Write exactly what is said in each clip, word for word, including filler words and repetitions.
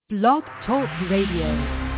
Blog Talk Radio.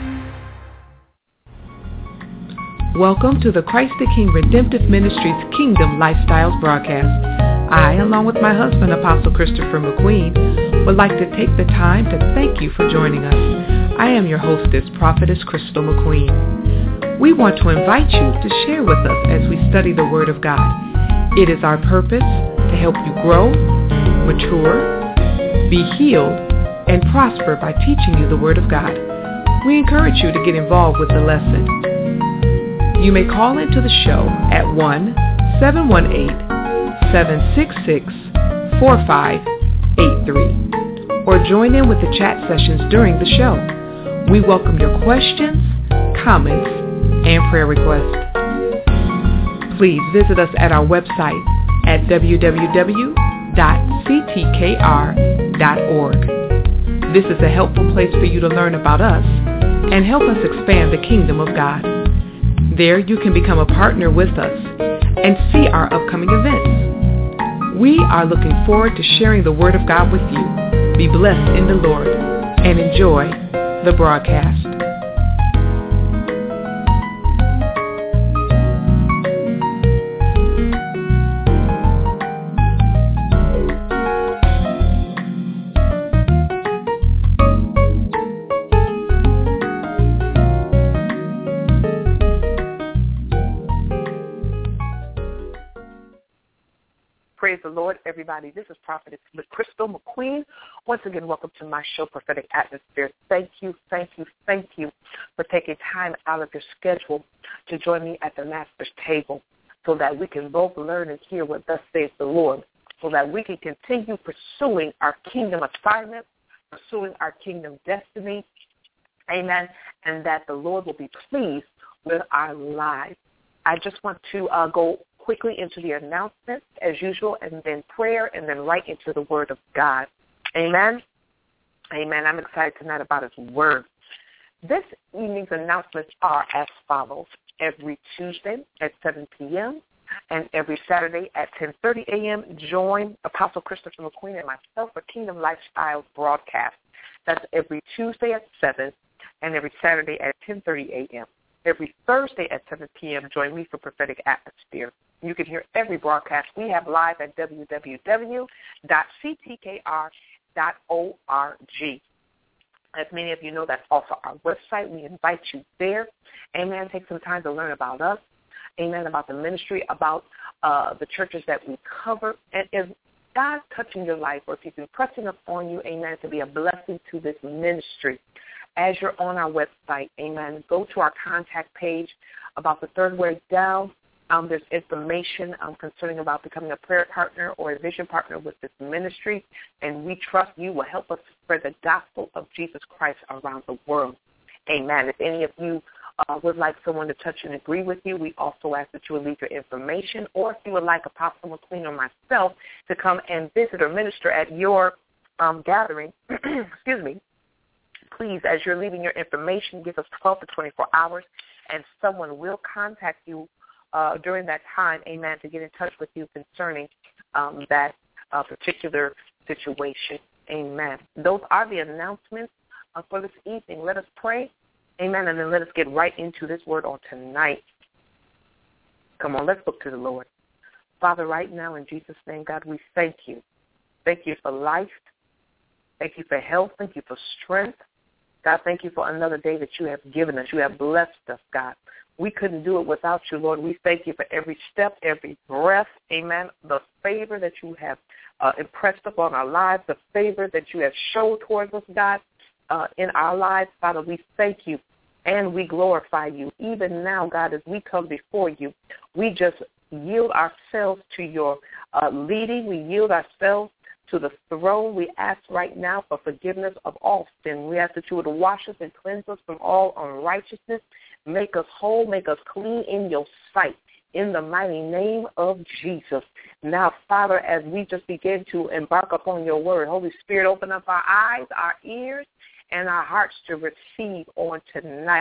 Welcome to the Christ the King Redemptive Ministries Kingdom Lifestyles broadcast. I, along with my husband, Apostle Christopher McQueen, would like to take the time to thank you for joining us. I am your hostess, Prophetess Crystal McQueen. We want to invite you to share with us as we study the Word of God. It is our purpose to help you grow, mature, be healed, and prosper by teaching you the Word of God. We encourage you to get involved with the lesson. You may call into the show at one seven one eight, seven six six, four five eight three or join in with the chat sessions during the show. We welcome your questions, comments, and prayer requests. Please visit us at our website at w w w dot c t k r dot org. This is a helpful place for you to learn about us and help us expand the kingdom of God. There you can become a partner with us and see our upcoming events. We are looking forward to sharing the Word of God with you. Be blessed in the Lord and enjoy the broadcast. Praise the Lord, everybody. This is Prophetess Crystal McQueen. Once again, welcome to my show, Prophetic Atmosphere. Thank you, thank you, thank you for taking time out of your schedule to join me at the Master's table so that we can both learn and hear what thus says the Lord, so that we can continue pursuing our kingdom assignment, pursuing our kingdom destiny, amen, and that the Lord will be pleased with our lives. I just want to uh, go quickly into the announcements as usual, and then prayer, and then right into the Word of God. Amen? Amen. I'm excited tonight about His Word. This evening's announcements are as follows. Every Tuesday at seven p.m. and every Saturday at ten thirty a.m., join Apostle Christopher McQueen and myself for Kingdom Lifestyles broadcast. That's every Tuesday at seven and every Saturday at ten thirty a.m. Every Thursday at seven p.m., join me for Prophetic Atmosphere. You can hear every broadcast we have live at w w w dot c t k r dot org. As many of you know, that's also our website. We invite you there. Amen. Take some time to learn about us. Amen. About the ministry, about uh, the churches that we cover. And if God's touching your life, or if He's impressing upon you, amen, to be a blessing to this ministry, as you're on our website, amen, go to our contact page. About the third word down, um, there's information um, concerning about becoming a prayer partner or a vision partner with this ministry, and we trust you will help us spread the gospel of Jesus Christ around the world. Amen. If any of you uh, would like someone to touch and agree with you, we also ask that you would leave your information, or if you would like Apostle McQueen or myself to come and visit or minister at your um, gathering, excuse me, please, as you're leaving your information, give us twelve to twenty-four hours, and someone will contact you uh, during that time, amen, to get in touch with you concerning um, that uh, particular situation, amen. Those are the announcements uh, for this evening. Let us pray, amen, and then let us get right into this word on tonight. Come on, let's look to the Lord. Father, right now, in Jesus' name, God, we thank you. Thank you for life. Thank you for health. Thank you for strength. God, thank you for another day that you have given us. You have blessed us, God. We couldn't do it without you, Lord. We thank you for every step, every breath, amen, the favor that you have uh, impressed upon our lives, the favor that you have showed towards us, God, uh, in our lives. Father, we thank you and we glorify you. Even now, God, as we come before you, we just yield ourselves to your uh, leading. We yield ourselves to the throne. We ask right now for forgiveness of all sin. We ask that you would wash us and cleanse us from all unrighteousness. Make us whole, make us clean in your sight, in the mighty name of Jesus. Now, Father, as we just begin to embark upon your word, Holy Spirit, open up our eyes, our ears, and our hearts to receive on tonight.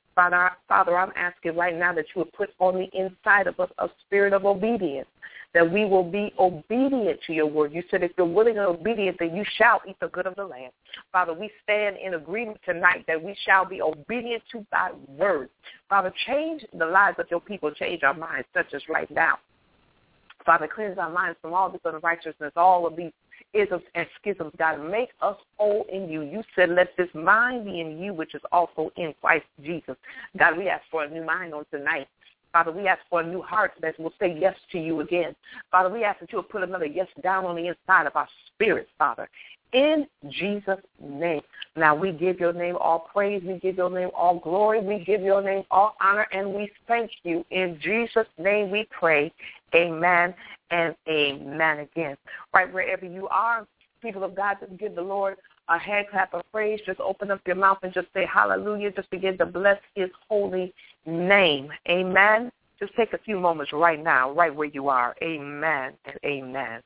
Father, Father, I'm asking right now that you would put on the inside of us a spirit of obedience, that we will be obedient to your word. You said if you're willing and obedient, then you shall eat the good of the land. Father, we stand in agreement tonight that we shall be obedient to thy word. Father, change the lives of your people, change our minds, such as right now. Father, cleanse our minds from all this unrighteousness, all of these isms and schisms. God, make us whole in you. You said, let this mind be in you, which is also in Christ Jesus. God, we ask for a new mind on tonight. Father, we ask for a new heart that will say yes to you again. Father, we ask that you will put another yes down on the inside of our spirit, Father, in Jesus' name. Now, we give your name all praise. We give your name all glory. We give your name all honor, and we thank you. In Jesus' name we pray. Amen and amen again. Right wherever you are, people of God, just give the Lord a hand clap of praise. Just open up your mouth and just say hallelujah. Just begin to bless his holy name. Amen. Just take a few moments right now, right where you are. Amen and amen.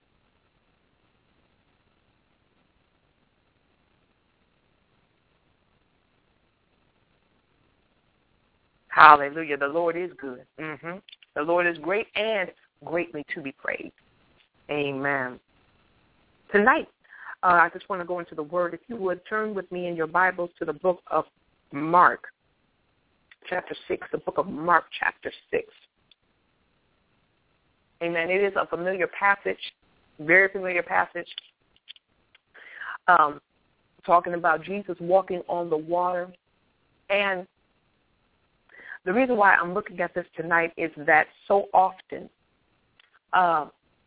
Hallelujah. The Lord is good. Mm-hmm. The Lord is great and greatly to be praised. Amen. Tonight, uh, I just want to go into the Word. If you would, turn with me in your Bibles to the book of Mark, chapter six, the book of Mark, chapter six. Amen. It is a familiar passage, very familiar passage, um, talking about Jesus walking on the water. And the reason why I'm looking at this tonight is that so often uh,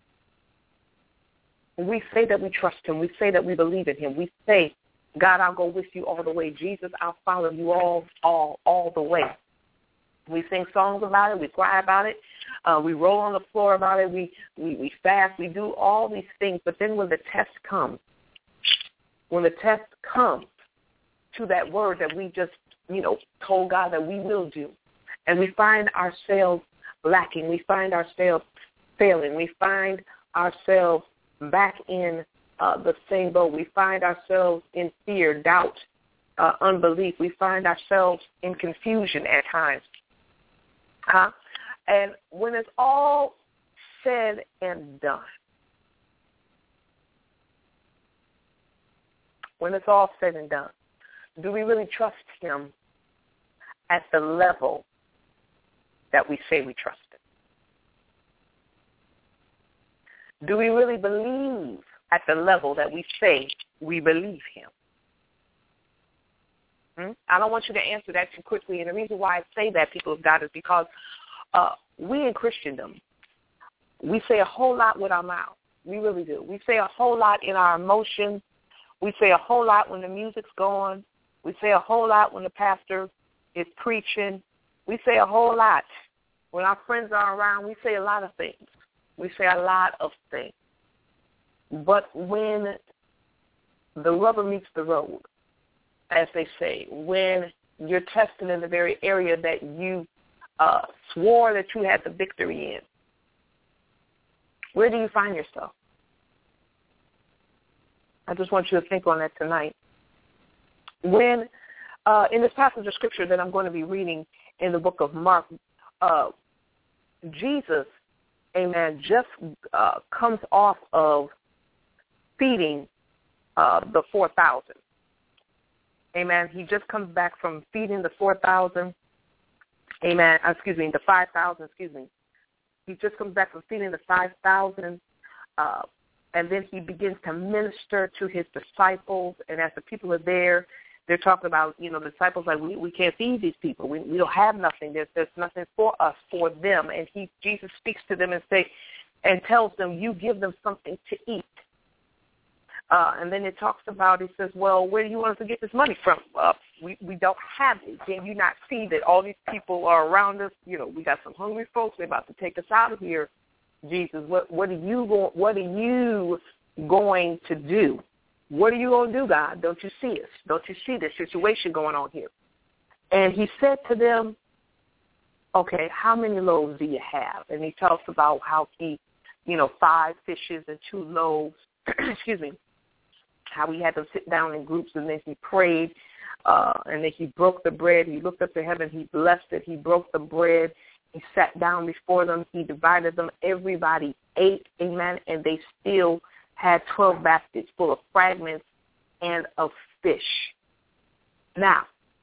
we say that we trust him. We say that we believe in him. We say, God, I'll go with you all the way. Jesus, I'll follow you all, all, all the way. We sing songs about it. We cry about it. Uh, we roll on the floor about it. We, we, we fast. We do all these things. But then when the test comes, when the test comes to that word that we just, you know, told God that we will do, and we find ourselves lacking, we find ourselves failing, we find ourselves back in uh, the same boat, we find ourselves in fear, doubt, uh, unbelief, we find ourselves in confusion at times. Huh? And when it's all said and done, when it's all said and done, do we really trust him at the level that we say we trust him? Do we really believe at the level that we say we believe him? Hmm? I don't want you to answer that too quickly, and the reason why I say that, people of God, is because uh, we in Christendom, we say a whole lot with our mouth. We really do. We say a whole lot in our emotions. We say a whole lot when the music's going. We say a whole lot when the pastor is preaching. We say a whole lot when our friends are around. We say a lot of things. We say a lot of things. But when the rubber meets the road, as they say, when you're tested in the very area that you uh, swore that you had the victory in, where do you find yourself? I just want you to think on that tonight. When, uh, in this passage of Scripture that I'm going to be reading in the book of Mark, uh, Jesus, amen, just uh, comes off of feeding uh, the four thousand. Amen. He just comes back from feeding the four thousand. Amen. Excuse me, the five thousand, excuse me. He just comes back from feeding the five thousand, uh, and then he begins to minister to his disciples. And as the people are there, they're talking about, you know, the disciples like, we, we can't feed these people. We, we don't have nothing. There's, there's nothing for us, for them. And he, Jesus speaks to them and say, and tells them, you give them something to eat. Uh, and then it talks about, it says, well, where do you want us to get this money from? Uh, we, we don't have it. Can you not see that all these people are around us? You know, we got some hungry folks. They're about to take us out of here. Jesus, what, what are you going, what are you going to do? What are you going to do, God? Don't you see us? Don't you see this situation going on here? And he said to them, okay, how many loaves do you have? And he talks about how he, you know, five fishes and two loaves, excuse me, how he had them sit down in groups, and then he prayed uh, and then he broke the bread. He looked up to heaven. He blessed it. He broke the bread. He sat down before them. He divided them. Everybody ate, amen, and they still had twelve baskets full of fragments and of fish. Now,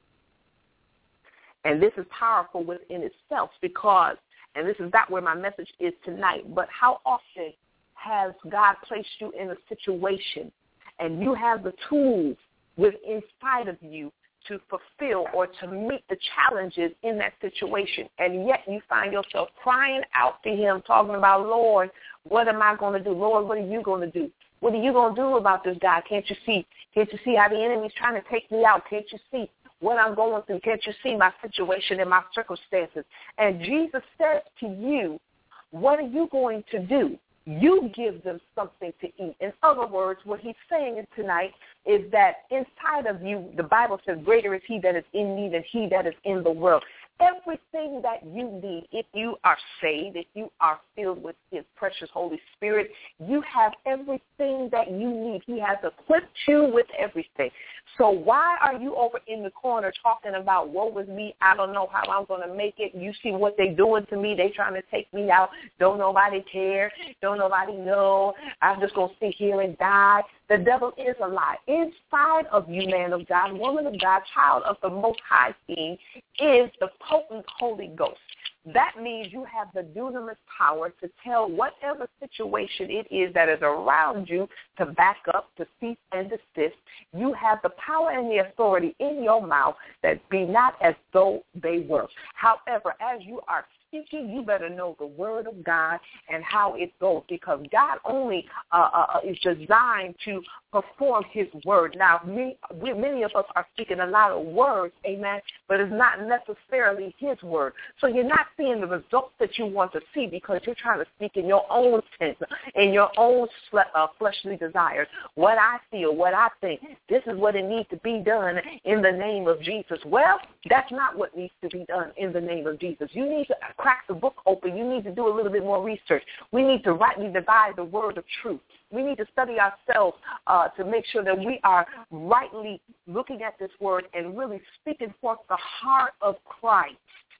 and this is powerful within itself because, and this is not where my message is tonight, but how often has God placed you in a situation and you have the tools within inside of you to fulfill or to meet the challenges in that situation, and yet you find yourself crying out to him, talking about, Lord, what am I going to do? Lord, what are you going to do? What are you going to do about this, God? Can't you see? Can't you see how the enemy's trying to take me out? Can't you see what I'm going through? Can't you see my situation and my circumstances? And Jesus says to you, what are you going to do? You give them something to eat. In other words, what he's saying tonight is that inside of you, the Bible says, greater is he that is in me than he that is in the world. Everything that you need, if you are saved, if you are filled with his precious Holy Spirit, you have everything that you need. He has equipped you with everything. So why are you over in the corner talking about, woe is me, I don't know how I'm going to make it. You see what they're doing to me. They trying to take me out. Don't nobody care. Don't nobody know. I'm just going to sit here and die. The devil is a lie. Inside of you, man of God, woman of God, child of the Most High King, is the potent Holy Ghost. That means you have the dunamis power to tell whatever situation it is that is around you to back up, to cease and desist. You have the power and the authority in your mouth that be not as though they were. However, as you are speaking, you better know the word of God and how it goes, because God only uh, uh, is designed to perform his word. Now, me, we, many of us are speaking a lot of words, amen, but it's not necessarily his word. So you're not seeing the results that you want to see because you're trying to speak in your own sense, in your own uh, fleshly desires. What I feel, what I think, this is what it needs to be done in the name of Jesus. Well, that's not what needs to be done in the name of Jesus. You need to crack the book open. You need to do a little bit more research. We need to rightly divide the word of truth. We need to study ourselves uh, to make sure that we are rightly looking at this word and really speaking forth the heart of Christ.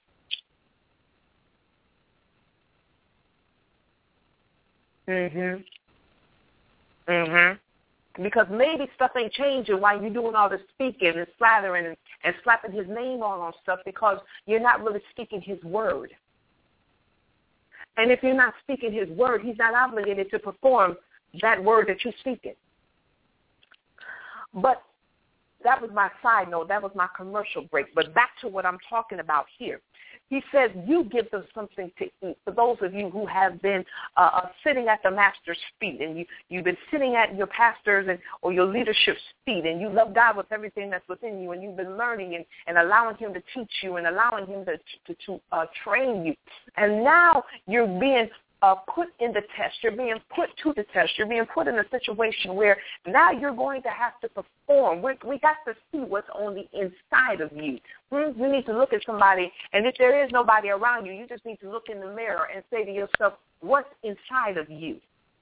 Mhm. Mhm. Because maybe stuff ain't changing while you're doing all this speaking and slathering and, and slapping his name on on stuff because you're not really speaking his word. And if you're not speaking his word, he's not obligated to perform that word that you're speaking. But that was my side note. That was my commercial break. But back to what I'm talking about here. He says, you give them something to eat. For those of you who have been uh, sitting at the master's feet, and you, you've been sitting at your pastor's and or your leadership's feet, and you love God with everything that's within you, and you've been learning and, and allowing him to teach you and allowing him to, to, to uh, train you. And now you're being Uh, put in the test. You're being put to the test. You're being put in a situation where now you're going to have to perform. We're, we got to see what's on the inside of you. Hmm? You need to look at somebody, and if there is nobody around you, you just need to look in the mirror and say to yourself, what's inside of you?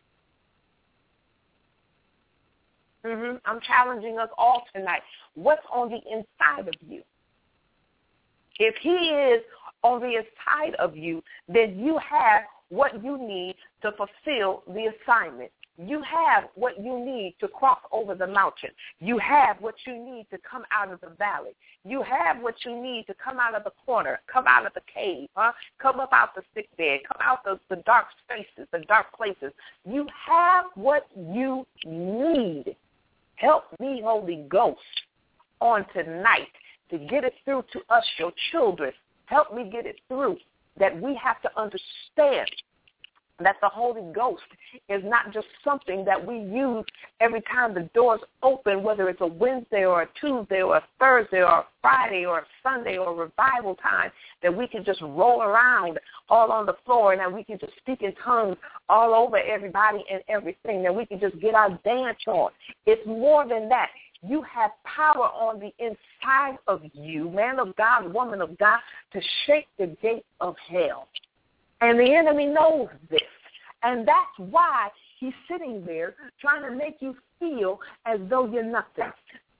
Mm-hmm. I'm challenging us all tonight. What's on the inside of you? If he is on the inside of you, then you have what you need to fulfill the assignment. You have what you need to cross over the mountain. You have what you need to come out of the valley. You have what you need to come out of the corner, come out of the cave, huh? Come up out the sick bed, come out the, the dark spaces, the dark places. You have what you need. Help me, Holy Ghost, on tonight to get it through to us, your children. Help me get it through that we have to understand that the Holy Ghost is not just something that we use every time the doors open, whether it's a Wednesday or a Tuesday or a Thursday or a Friday or a Sunday or a revival time, that we can just roll around all on the floor and that we can just speak in tongues all over everybody and everything, that we can just get our dance on. It's more than that. You have power on the inside of you, man of God, woman of God, to shake the gate of hell. And the enemy knows this. And that's why he's sitting there trying to make you feel as though you're nothing.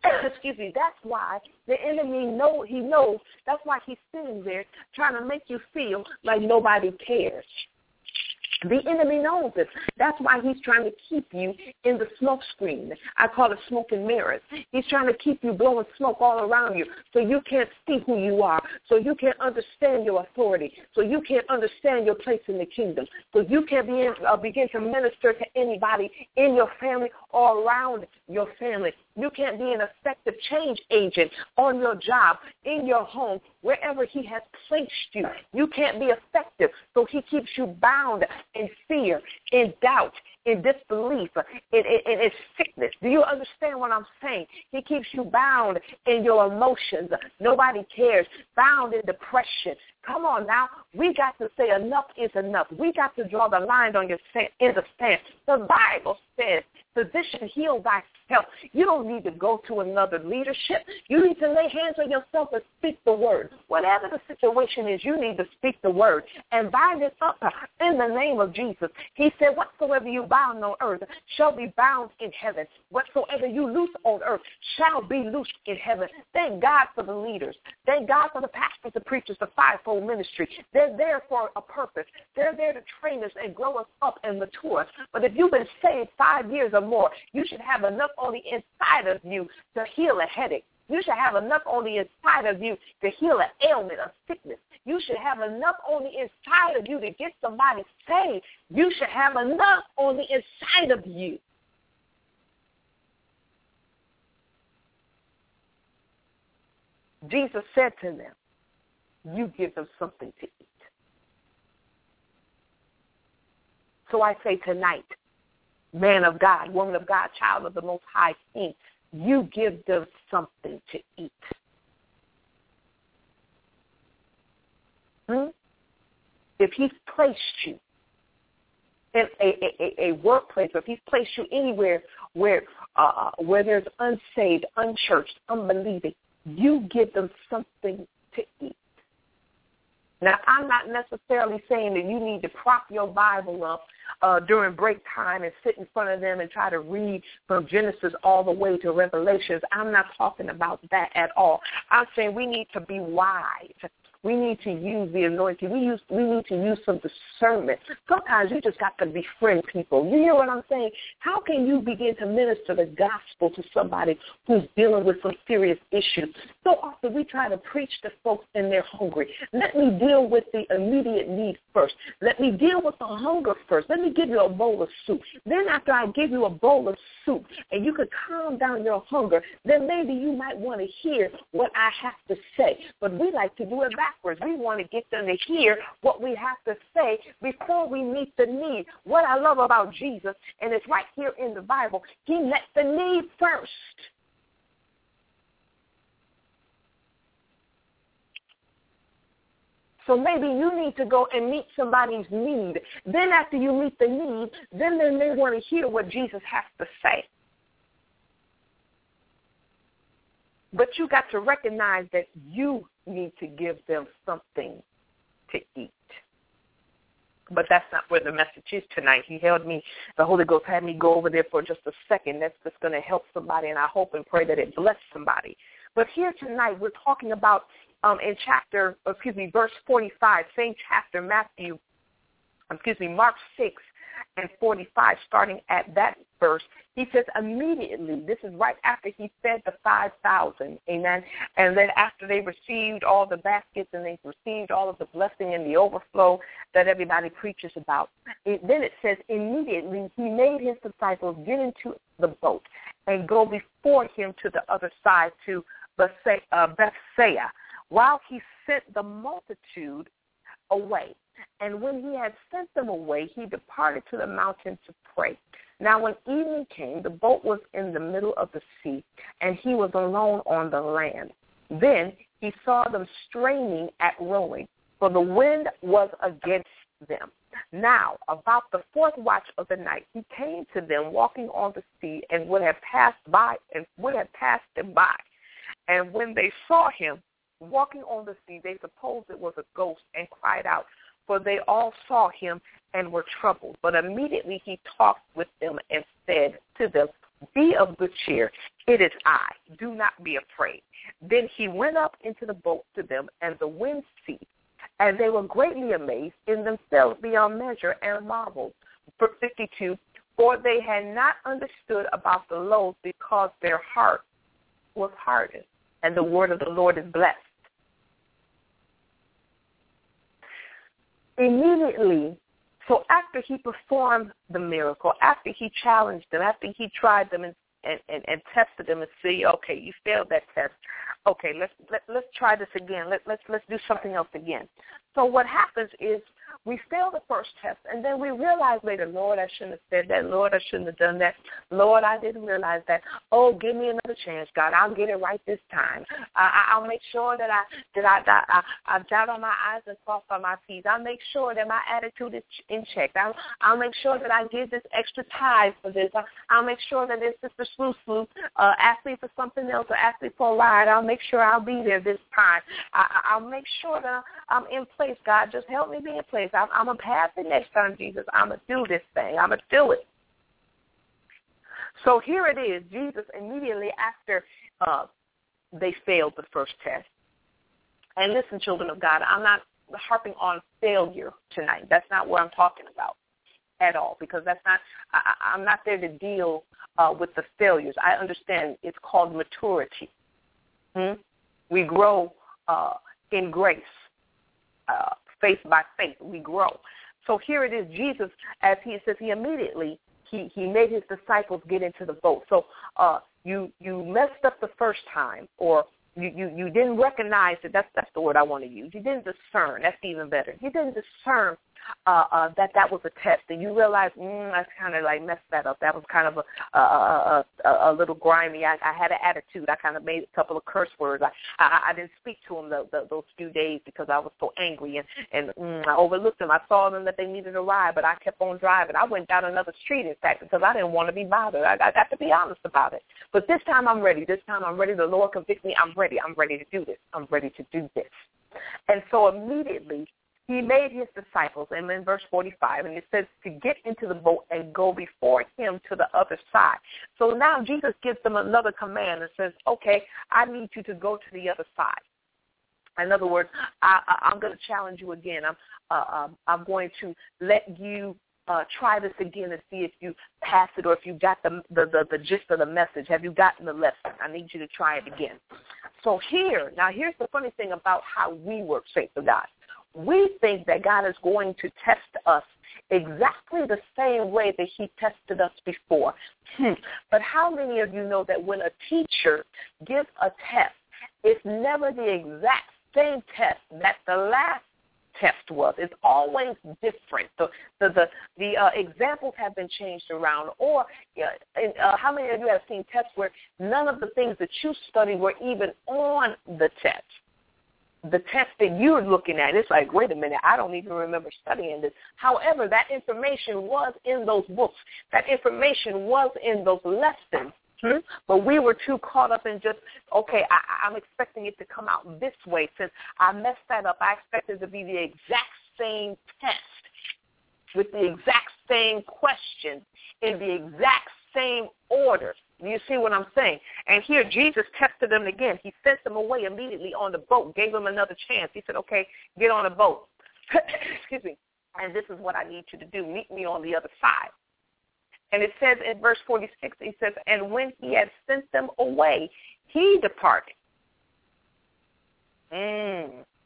excuse me, that's why the enemy know he knows, that's why he's sitting there trying to make you feel like nobody cares. The enemy knows it. That's why he's trying to keep you in the smoke screen. I call it smoke and mirrors. He's trying to keep you blowing smoke all around you so you can't see who you are, so you can't understand your authority, so you can't understand your place in the kingdom, so you can't be in, uh, begin to minister to anybody in your family or around your family. You can't be an effective change agent on your job, in your home, wherever he has placed you. You can't be effective, so he keeps you bound in fear, in doubt, in disbelief, in, in, in sickness. Do you understand what I'm saying? He keeps you bound in your emotions. Nobody cares. Bound in depression. Come on now. We got to say enough is enough. We got to draw the line on your sand, in the sand. The Bible says, physician, heal thyself. You don't need to go to another leadership. You need to lay hands on yourself and speak the word. Whatever the situation is, you need to speak the word and bind it up in the name of Jesus. He said, whatsoever you bound on earth shall be bound in heaven. Whatsoever you loose on earth shall be loosed in heaven. Thank God for the leaders. Thank God for the pastors, the preachers, the fivefold ministry. They're there for a purpose. They're there to train us and grow us up and mature us. But if you've been saved five years or more, you should have enough on the inside of you to heal a headache. You should have enough on the inside of you to heal an ailment, a sickness. You should have enough on the inside of you to get somebody saved. You should have enough on the inside of you. Jesus said to them, you give them something to eat. So I say tonight, man of God, woman of God, child of the Most High King, you give them something to eat. Hmm? If he's placed you in a, a, a workplace, or if he's placed you anywhere where uh, where there's unsaved, unchurched, unbelieving, you give them something to eat. Now, I'm not necessarily saying that you need to prop your Bible up uh, during break time and sit in front of them and try to read from Genesis all the way to Revelations. I'm not talking about that at all. I'm saying we need to be wise. We need to use the anointing. We use. We need to use some discernment. Sometimes you just got to befriend people. You hear what I'm saying? How can you begin to minister the gospel to somebody who's dealing with some serious issues? So often we try to preach to folks and they're hungry. Let me deal with the immediate need first. Let me deal with the hunger first. Let me give you a bowl of soup. Then after I give you a bowl of soup and you could calm down your hunger, then maybe you might want to hear what I have to say. But we like to do it back. We want to get them to hear what we have to say before we meet the need. What I love about Jesus, and it's right here in the Bible, he met the need first. So maybe you need to go and meet somebody's need. Then after you meet the need, then they may want to hear what Jesus has to say. But you got to recognize that you need to give them something to eat. But that's not where the message is tonight. He held me, the Holy Ghost had me go over there for just a second. That's just going to help somebody, and I hope and pray that it bless somebody. But here tonight, we're talking about um, in chapter, excuse me, verse forty-five, same chapter, Matthew, excuse me, Mark six and forty-five, starting at that verse. He says immediately, this is right after he fed the five thousand, amen, and then after they received all the baskets and they received all of the blessing and the overflow that everybody preaches about. It, then it says immediately he made his disciples get into the boat and go before him to the other side to Bethsaida, while he sent the multitude away. And when he had sent them away, he departed to the mountain to pray. Now, when evening came, the boat was in the middle of the sea, and he was alone on the land. Then he saw them straining at rowing, for the wind was against them. Now, about the fourth watch of the night, he came to them walking on the sea, and would have passed by, and would have passed them by. And when they saw him walking on the sea, they supposed it was a ghost, and cried out, for they all saw him and were troubled. But immediately he talked with them and said to them, Be of good cheer. It is I. Do not be afraid. Then he went up into the boat to them, and the wind ceased. And they were greatly amazed in themselves beyond measure and marveled. Verse fifty-two, for they had not understood about the loaves because their heart was hardened. And the word of the Lord is blessed. Immediately, so after he performed the miracle, after he challenged them, after he tried them and, and, and, and tested them and see, okay, you failed that test. Okay, let's let, let's try this again. Let, let's let's do something else again. So what happens is we fail the first test, and then we realize later, Lord, I shouldn't have said that. Lord, I shouldn't have done that. Lord, I didn't realize that. Oh, give me another chance, God. I'll get it right this time. Uh, I'll make sure that I that I, that I, I dot on my I's and cross on my T's. I'll make sure that my attitude is in check. I'll, I'll make sure that I give this extra time for this. I'll, I'll make sure that if Sister Sloo Sloo uh, asks me for something else or asks me for a ride, I'll make sure I'll be there this time. I, I'll make sure that I'm in place, God. Just help me be in place. I'm, I'm going to pass it next time, Jesus. I'm going to do this thing. I'm going to do it. So here it is. Jesus immediately after uh, they failed the first test. And listen, children of God, I'm not harping on failure tonight. That's not what I'm talking about at all, because that's not, I, I'm not there to deal uh, with the failures. I understand it's called maturity. Hmm? We grow uh, in grace, uh, faith by faith. We grow. So here it is, Jesus, as he says, he immediately, he, he made his disciples get into the boat. So uh, you you messed up the first time, or you, you, you didn't recognize it. That's, that's the word I want to use. You didn't discern. That's even better. You didn't discern Uh, uh, that that was a test, and you realize, mm, I kind of like messed that up. That was kind of a, a, a, a, a little grimy. I, I had an attitude. I kind of made a couple of curse words. I I, I didn't speak to them the, the, those few days because I was so angry, and, and mm, I overlooked them. I saw them that they needed a ride, but I kept on driving. I went down another street, in fact, because I didn't want to be bothered. I, I got to be honest about it. But this time I'm ready. This time I'm ready. The Lord convicts me. I'm ready. I'm ready to do this. I'm ready to do this. And so immediately, he made his disciples, and in verse forty-five, and it says to get into the boat and go before him to the other side. So now Jesus gives them another command and says, okay, I need you to go to the other side. In other words, I, I, I'm going to challenge you again. I'm, uh, um, I'm going to let you uh, try this again and see if you pass it or if you got the, the, the, the gist of the message. Have you gotten the lesson? I need you to try it again. So here, now here's the funny thing about how we work, saints of God. We think that God is going to test us exactly the same way that he tested us before. Hmm. But how many of you know that when a teacher gives a test, it's never the exact same test that the last test was? It's always different. The the the, the uh, examples have been changed around. Or uh, in, uh, how many of you have seen tests where none of the things that you studied were even on the test? The test that you're looking at, it's like, wait a minute, I don't even remember studying this. However, that information was in those books. That information was in those lessons. Hmm? But we were too caught up in just, okay, I, I'm expecting it to come out this way. Since I messed that up, I expect it to be the exact same test with the exact same question in the exact same order. You see what I'm saying? And here Jesus tested them again. He sent them away immediately on the boat, gave them another chance. He said, okay, get on the boat. Excuse me. And this is what I need you to do. Meet me on the other side. And it says in verse forty-six, he says, and when he had sent them away, he departed. Mm.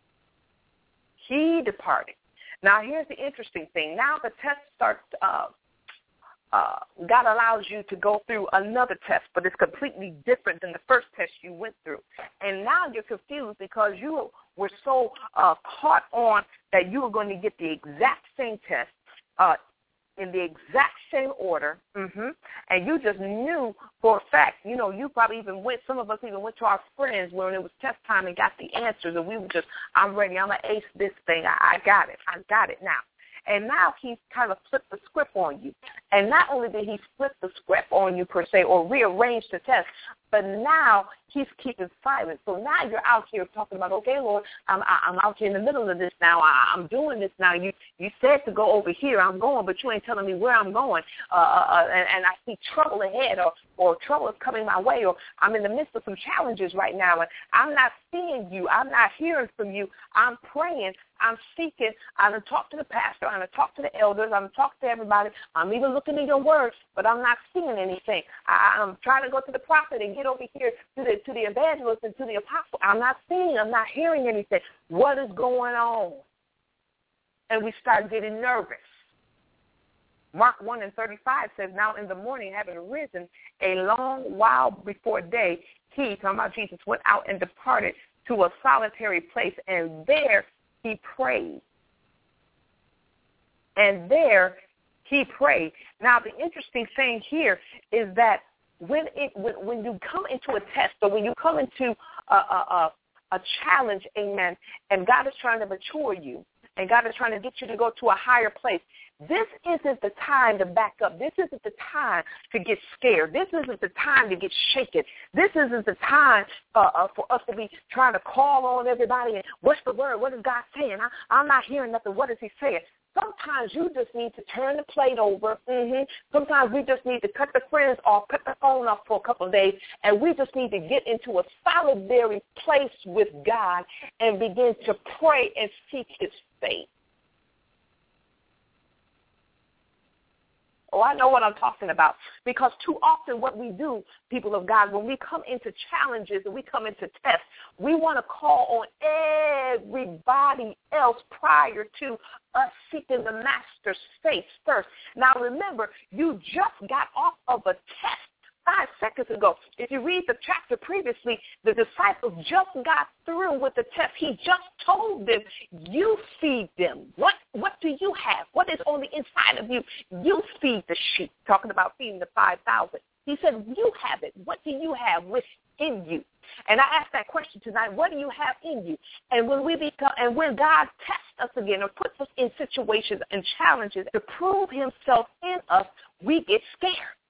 He departed. Now, here's the interesting thing. Now the test starts uh Uh, God allows you to go through another test, but it's completely different than the first test you went through. And now you're confused because you were so uh, caught on that you were going to get the exact same test uh, in the exact same order, mm-hmm, and you just knew for a fact. You know, you probably even went, some of us even went to our friends when it was test time and got the answers, and we were just, I'm ready, I'm going to ace this thing. I, I got it. I got it now. And now he's kind of flipped the script on you. And not only did he flip the script on you, per se, or rearrange the test, but now he's keeping silent. So now you're out here talking about, okay, Lord, I'm, I'm out here in the middle of this now. I'm doing this now. You you said to go over here. I'm going, but you ain't telling me where I'm going. Uh, uh, and, and I see trouble ahead, or, or trouble is coming my way, or I'm in the midst of some challenges right now, and I'm not seeing you. I'm not hearing from you. I'm praying. I'm seeking. I'm going to talk to the pastor. I'm going to talk to the elders. I'm going to talk to everybody. I'm even looking in your word, but I'm not seeing anything. I, I'm trying to go to the prophet and get over here to the to the evangelist and to the apostle. I'm not seeing. I'm not hearing anything. What is going on? And we start getting nervous. Mark one and thirty-five says, now in the morning, having arisen a long while before day, he, talking about Jesus, went out and departed to a solitary place, and there he prayed. And there he prayed. Now, the interesting thing here is that when it when, when you come into a test, or when you come into a, a, a, a challenge, amen, and God is trying to mature you, and God is trying to get you to go to a higher place, this isn't the time to back up. This isn't the time to get scared. This isn't the time to get shaken. This isn't the time uh, uh, for us to be trying to call on everybody and what's the word? What is God saying? I, I'm not hearing nothing. What is he saying? Sometimes you just need to turn the plate over. Mm-hmm. Sometimes we just need to cut the friends off, cut the phone off for a couple of days, and we just need to get into a solitary place with God and begin to pray and seek his face. Oh, I know what I'm talking about, because too often what we do, people of God, when we come into challenges and we come into tests, we want to call on everybody else prior to us seeking the master's face first. Now, remember, you just got off of a test five seconds ago. If you read the chapter previously, the disciples just got through with the test. He just told them, you feed them. What what do you have? What is on the inside of you? You feed the sheep. Talking about feeding the five thousand. He said, you have it. What do you have within you? And I asked that question tonight, what do you have in you? And when we become, and when God tests us again or puts us in situations and challenges to prove himself in us, we get scared.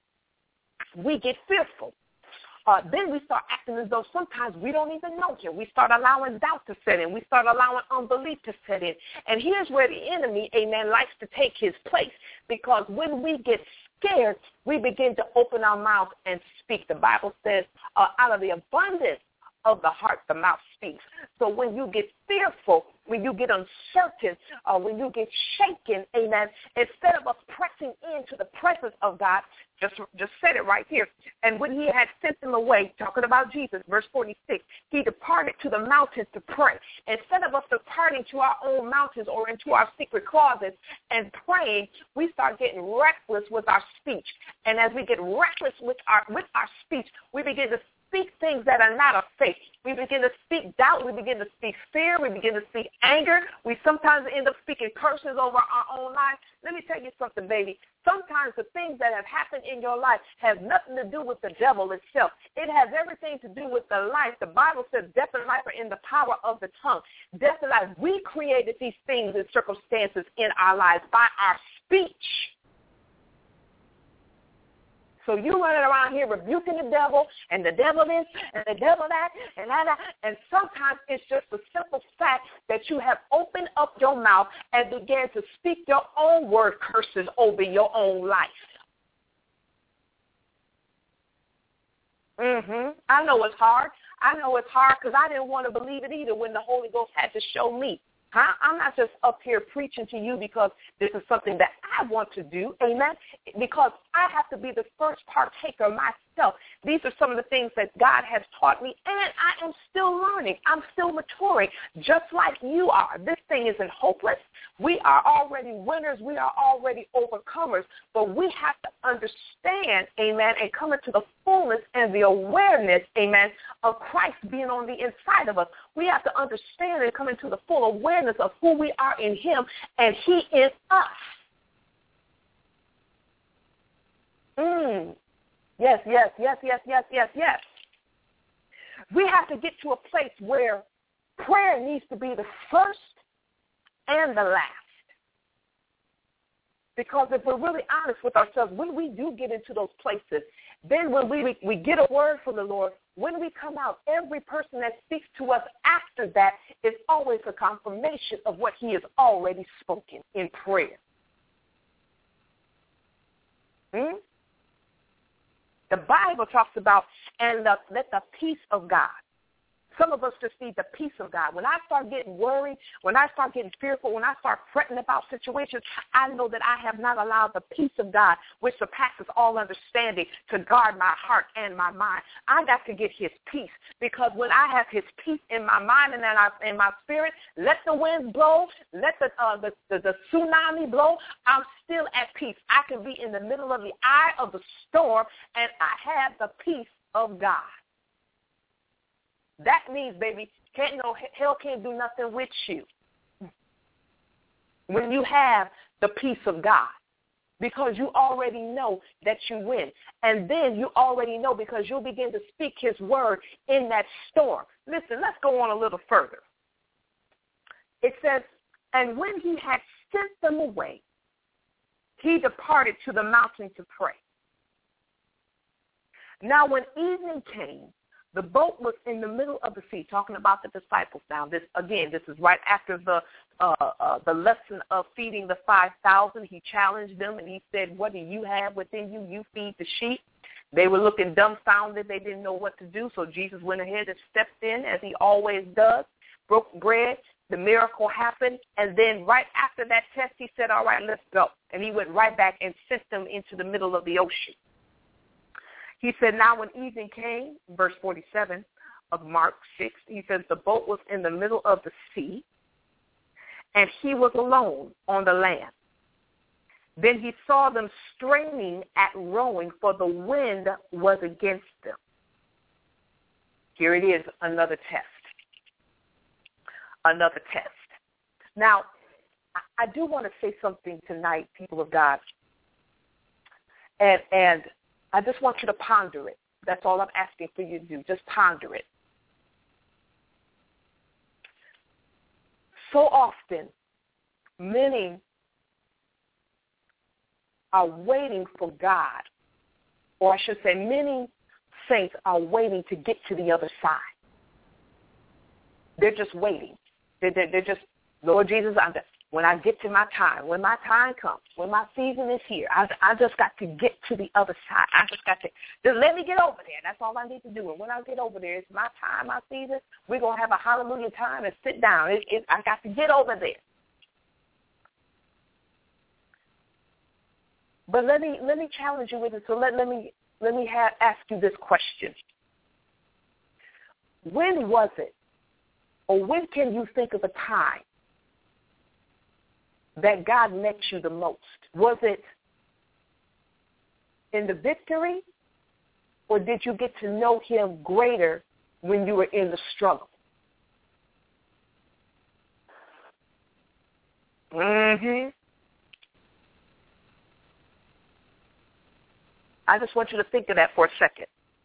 We get fearful. Uh, then we start acting as though sometimes we don't even know him. We start allowing doubt to set in. We start allowing unbelief to set in. And here's where the enemy, amen, likes to take his place, because when we get scared, we begin to open our mouth and speak. The Bible says, uh, out of the abundance of the heart, the mouth speaks. So when you get fearful, when you get uncertain, uh, when you get shaken, amen, instead of us pressing into the presence of God, just just said it right here. And when he had sent them away, talking about Jesus, verse forty-six, he departed to the mountains to pray. Instead of us departing to our own mountains or into our secret closets and praying, we start getting reckless with our speech. And as we get reckless with our with our speech, we begin to speak things that are not of faith. We begin to speak doubt. We begin to speak fear. We begin to speak anger. We sometimes end up speaking curses over our own lives. Let me tell you something, baby. Sometimes the things that have happened in your life have nothing to do with the devil itself. It has everything to do with the life. The Bible says death and life are in the power of the tongue. Death and life. We created these things and circumstances in our lives by our speech. So you running around here rebuking the devil and the devil this and the devil that and that, and sometimes it's just the simple fact that you have opened up your mouth and began to speak your own word curses over your own life. Mm-hmm. I know it's hard. I know it's hard because I didn't want to believe it either when the Holy Ghost had to show me. Huh? I'm not just up here preaching to you because this is something that I want to do, amen, because I have to be the first partaker myself. These are some of the things that God has taught me, and I am still learning. I'm still maturing, just like you are. This thing isn't hopeless. We are already winners. We are already overcomers, but we have to understand, amen, and come into the fullness and the awareness, amen, of Christ being on the inside of us. We have to understand and come into the full awareness of who we are in him and he in us. Mm. Yes, yes, yes, yes, yes, yes, yes. We have to get to a place where prayer needs to be the first and the last. Because if we're really honest with ourselves, when we do get into those places, then when we, we, we get a word from the Lord, when we come out, every person that speaks to us after that is always a confirmation of what he has already spoken in prayer. Hmm? The Bible talks about, and the, let the peace of God. Some of us just need the peace of God. When I start getting worried, when I start getting fearful, when I start fretting about situations, I know that I have not allowed the peace of God, which surpasses all understanding, to guard my heart and my mind. I got to get his peace, because when I have his peace in my mind and in my spirit, let the winds blow, let the, uh, the, the, the tsunami blow, I'm still at peace. I can be in the middle of the eye of the storm, and I have the peace of God. That means, baby, can't no hell can't do nothing with you when you have the peace of God, because you already know that you win. And then you already know, because you'll begin to speak his word in that storm. Listen, let's go on a little further. It says, and when he had sent them away, he departed to the mountain to pray. Now when evening came, the boat was in the middle of the sea, talking about the disciples now. This, again, this is right after the uh, uh, the lesson of feeding the five thousand. He challenged them, and he said, what do you have within you? You feed the sheep. They were looking dumbfounded. They didn't know what to do, so Jesus went ahead and stepped in, as he always does, broke bread. The miracle happened, and then right after that test, he said, all right, let's go. And he went right back and sent them into the middle of the ocean. He said, now when evening came, verse forty-seven of Mark six, he says, the boat was in the middle of the sea, and he was alone on the land. Then he saw them straining at rowing, for the wind was against them. Here it is, another test. Another test. Now, I do want to say something tonight, people of God, and and I just want you to ponder it. That's all I'm asking for you to do. Just ponder it. So often, many are waiting for God, or I should say many saints are waiting to get to the other side. They're just waiting. They're, they're, they're just, Lord Jesus, I'm just, when I get to my time, when my time comes, when my season is here, I, I just got to get to the other side. I just got to, just let me get over there. That's all I need to do. And when I get over there, it's my time, my season. We're going to have a hallelujah time and sit down. It, it, I got to get over there. But let me let me challenge you with it. So let, let me let me have, ask you this question. When was it, or when can you think of a time that God met you the most? Was it in the victory, or did you get to know him greater when you were in the struggle? Mm-hmm. I just want you to think of that for a second.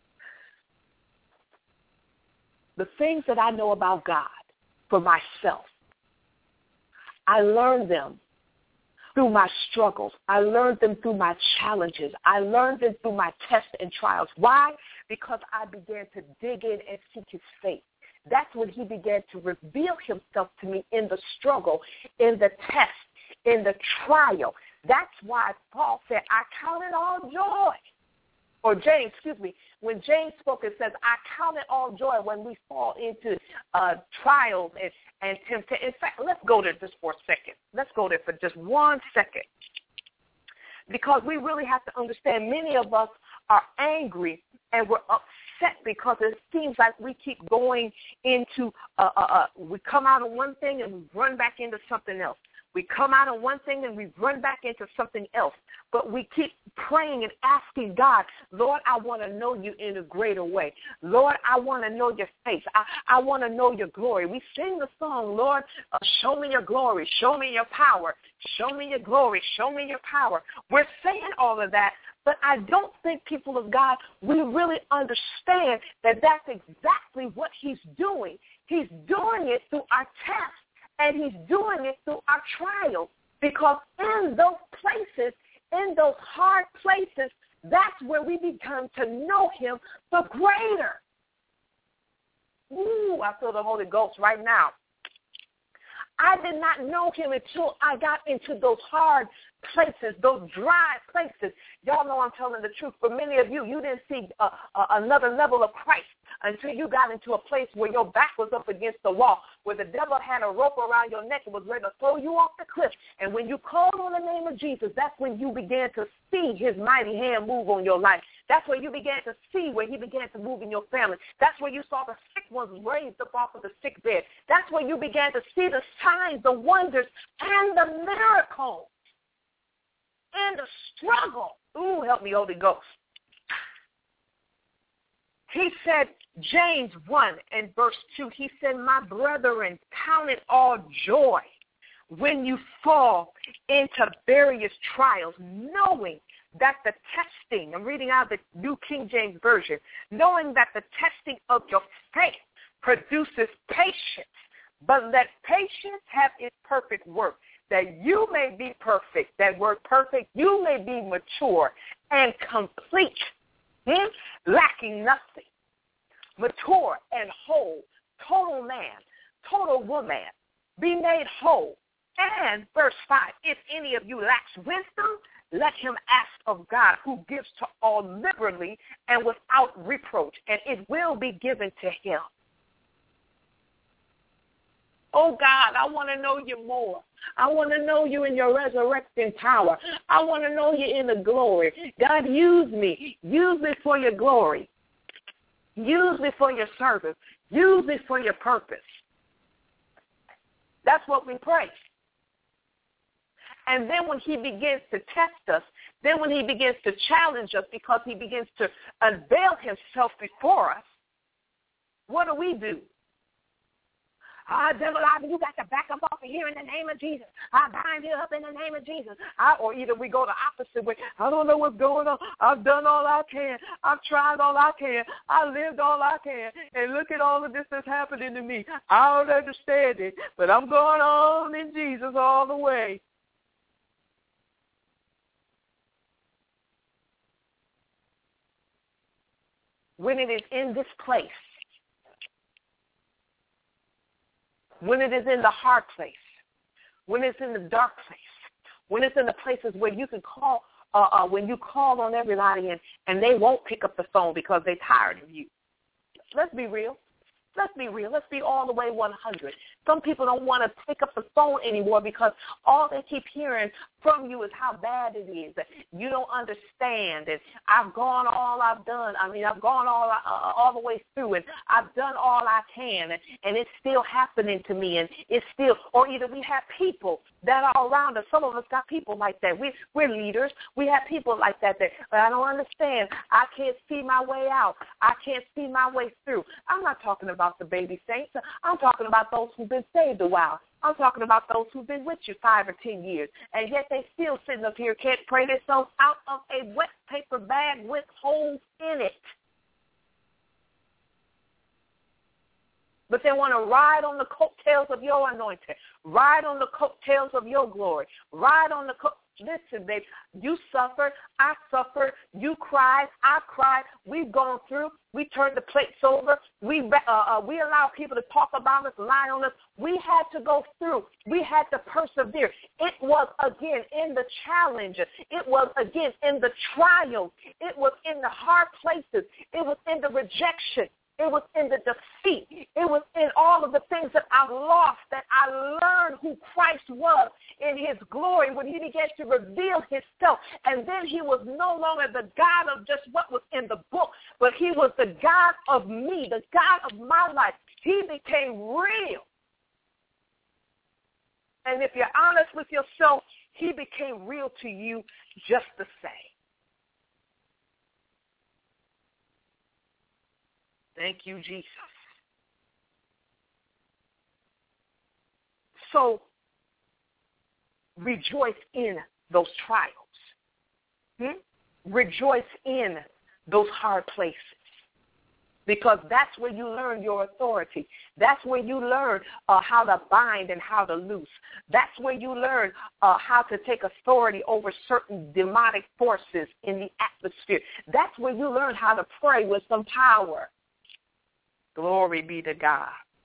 The things that I know about God for myself, I learned them through my struggles. I learned them through my challenges. I learned them through my tests and trials. Why? Because I began to dig in and seek his face. That's when he began to reveal himself to me in the struggle, in the test, in the trial. That's why Paul said, I count it all joy. Or James, excuse me, when James spoke, it says, I count it all joy when we fall into uh, trials and, and temptation. In fact, let's go there just for a second. Let's go there for just one second. Because we really have to understand, many of us are angry and we're upset because it seems like we keep going into, uh, uh, uh, we come out of one thing and we run back into something else. We come out of one thing and we run back into something else. But we keep praying and asking God, Lord, I want to know you in a greater way. Lord, I want to know your face. I, I want to know your glory. We sing the song, Lord, uh, show me your glory. Show me your power. Show me your glory. Show me your power. We're saying all of that, but I don't think, people of God, we really understand that that's exactly what he's doing. He's doing it through our tests. And he's doing it through our trials. Because in those places, in those hard places, that's where we begin to know him the greater. Ooh, I feel the Holy Ghost right now. I did not know him until I got into those hard places, those dry places. Y'all know I'm telling the truth. For many of you, you didn't see uh, uh, another level of Christ until you got into a place where your back was up against the wall, where the devil had a rope around your neck and was ready to throw you off the cliff. And when you called on the name of Jesus, that's when you began to see his mighty hand move on your life. That's where you began to see where he began to move in your family. That's where you saw the sick ones raised up off of the sick bed. That's where you began to see the signs, the wonders, and the miracles. And the struggle. Ooh, help me, Holy Ghost. He said, James one and verse two, he said, my brethren, count it all joy when you fall into various trials, knowing that the testing, I'm reading out the New King James Version, knowing that the testing of your faith produces patience, but let patience have its perfect work, that you may be perfect, that word perfect, you may be mature and complete, hmm? lacking nothing, mature and whole, total man, total woman, be made whole. And verse five, if any of you lacks wisdom, let him ask of God, who gives to all liberally and without reproach, and it will be given to him. Oh, God, I want to know you more. I want to know you in your resurrecting power. I want to know you in the glory. God, use me. Use me for your glory. Use me for your service. Use me for your purpose. That's what we pray. And then when he begins to test us, then when he begins to challenge us because he begins to unveil himself before us, what do we do? Ah, devil, you got to back up off of here in the name of Jesus. I bind you up in the name of Jesus. I, or either we go the opposite way. I don't know what's going on. I've done all I can. I've tried all I can. I lived all I can. And look at all of this that's happening to me. I don't understand it, but I'm going on in Jesus all the way. When it is in this place, when it is in the hard place, when it's in the dark place, when it's in the places where you can call, uh, uh, when you call on everybody and, and they won't pick up the phone because they're tired of you. Let's be real. Let's be real. Let's be all the way one hundred. Some people don't want to pick up the phone anymore because all they keep hearing from you is how bad it is. That you don't understand. And I've gone all I've done. I mean, I've gone all uh, all the way through, and I've done all I can, and, and it's still happening to me. And it's still, or either we have people that are around us. Some of us got people like that. We, we're leaders. We have people like that that, but I don't understand. I can't see my way out. I can't see my way through. I'm not talking about the baby saints. I'm talking about those who've been saved a while. I'm talking about those who've been with you five or ten years, and yet they still sitting up here, can't pray themselves out of a wet paper bag with holes in it. But they want to ride on the coattails of your anointing, ride on the coattails of your glory, ride on the co- Listen, babe, you suffered, I suffered, you cried, I cried, we've gone through, we turned the plates over, we uh, uh, we allowed people to talk about us, lie on us. We had to go through. We had to persevere. It was, again, in the challenge. It was, again, in the trials. It was in the hard places. It was in the rejection. It was in the defeat. It was in all of the things that I lost that I learned who Christ was in his glory when he began to reveal himself. And then he was no longer the God of just what was in the book, but he was the God of me, the God of my life. He became real. And if you're honest with yourself, he became real to you just the same. Thank you, Jesus. So rejoice in those trials. Hmm? Rejoice in those hard places. because that's where you learn your authority. That's where you learn uh, how to bind and how to loose. That's where you learn uh, how to take authority over certain demonic forces in the atmosphere. That's where you learn how to pray with some power. Glory be to God.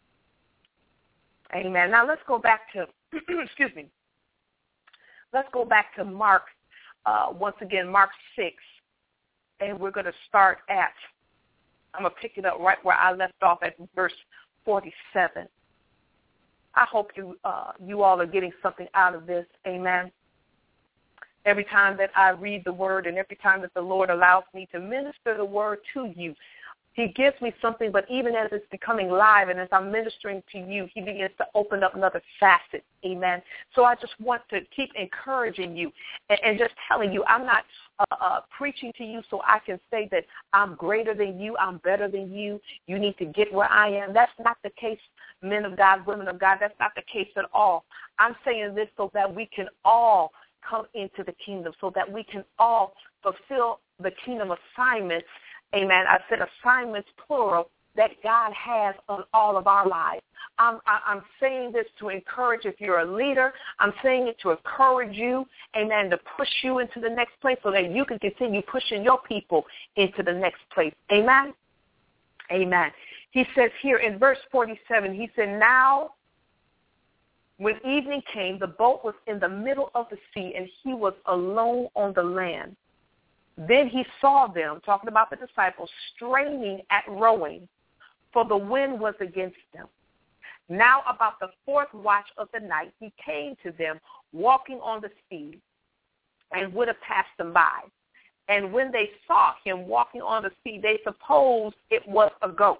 Amen. Now let's go back to, excuse me, let's go back to Mark, uh, once again, Mark six, and we're going to start at, I'm going to pick it up right where I left off at verse forty-seven. I hope you uh, you all are getting something out of this. Amen. Every time that I read the word and every time that the Lord allows me to minister the word to you, he gives me something, but even as it's becoming live and as I'm ministering to you, he begins to open up another facet. Amen. So I just want to keep encouraging you and, and just telling you I'm not uh, uh, preaching to you so I can say that I'm greater than you, I'm better than you, you need to get where I am. That's not the case, men of God, women of God. That's not the case at all. I'm saying this so that we can all come into the kingdom, so that we can all fulfill the kingdom assignments. Amen. I said assignments, plural, that God has on all of our lives. I'm, I'm saying this to encourage if you're a leader. I'm saying it to encourage you, amen, to push you into the next place so that you can continue pushing your people into the next place. Amen. Amen. He says here in verse forty-seven, he said, now when evening came, the boat was in the middle of the sea, and he was alone on the land. Then he saw them, talking about the disciples, straining at rowing, for the wind was against them. Now about the fourth watch of the night, he came to them, walking on the sea, and would have passed them by. And when they saw him walking on the sea, they supposed it was a ghost,